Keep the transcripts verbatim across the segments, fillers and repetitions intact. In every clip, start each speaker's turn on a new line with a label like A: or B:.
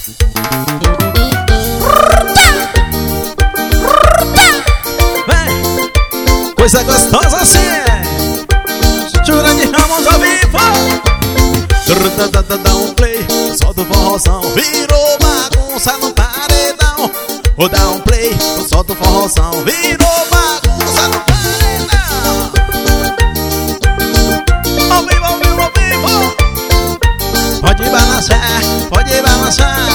A: Vem, coisa gostosa assim. Jurandir Ramos ao vivo. Dá um play, solta o forrozão, virou bagunça no paredão. Vou dar um play, solta o forrozão, virou bagunça no paredão. Ao vivo, ao vivo, ao vivo. Pode balançar, pode balançar.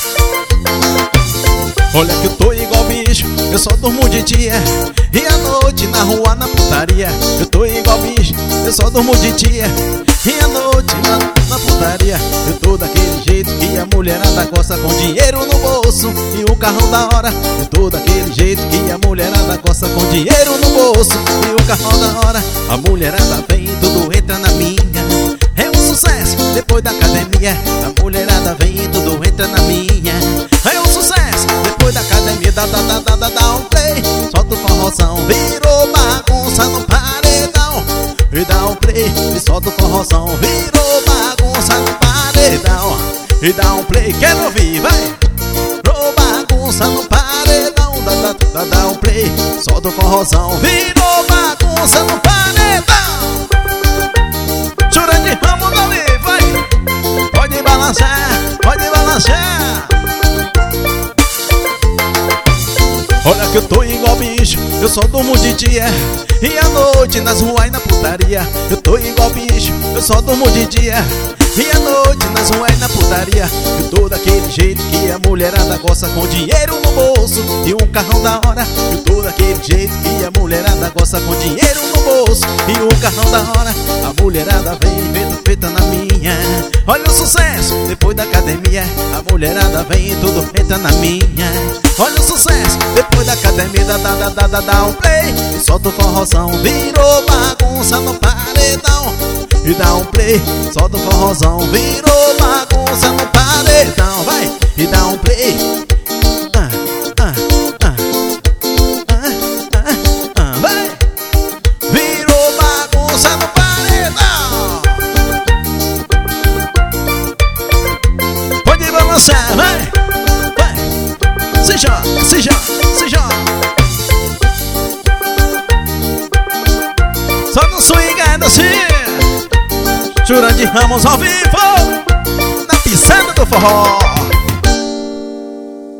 A: Olha que eu tô igual bicho, eu só durmo de dia e à noite na rua, na putaria. Eu tô igual bicho, eu só durmo de dia e à noite na, na putaria. Eu tô daquele jeito que a mulherada gosta, com dinheiro no bolso e o carrão da hora. Eu tô daquele jeito que a mulherada gosta, com dinheiro no bolso e o carrão da hora. A mulherada vem, tudo entra na minha. É um sucesso depois da academia. A mulherada vem, tudo entra na minha. É um sucesso depois da academia. Dá, dá, dá, dá, dá, dá um play, solta o forrozão, virou bagunça no paredão. E dá um play, e solta o forrozão, virou bagunça no paredão. E dá um play, quero ouvir, vai. Virou bagunça no paredão. Dá, dá, dá, dá um play, solta o forrozão, virou bagunça no paredão. Jurandir Ramos ali, vai. Pode balançar, pode balançar. Olha que eu tô igual bicho, eu só durmo de dia e à noite nas ruas e na putaria. Eu tô igual bicho, eu só durmo de dia e à noite nas ruas e na putaria. Eu tô daquele jeito que a mulherada gosta, com dinheiro no bolso e um carrão da hora. Eu tô daquele jeito que a mulherada gosta, com dinheiro no bolso e um carrão da hora. A mulherada vem feita, feita na minha. Olha o sucesso depois da academia. A mulherada vem, tudo feita na minha. Olha o sucesso depois da academia. Dá, dá, dá, dá, dá um play, e solta o forrozão, virou bagunça no paredão. E dá um play, solta o forrozão, virou bagunça no paredão. Vai, e dá um play. Ah, ah, ah, ah, ah, ah, vai. Virou bagunça no paredão. Pode balançar, vai. Vai, se joga, se joga, se joga. Só no swing ainda assim. Jurandir Ramos ao vivo, na pisada do forró.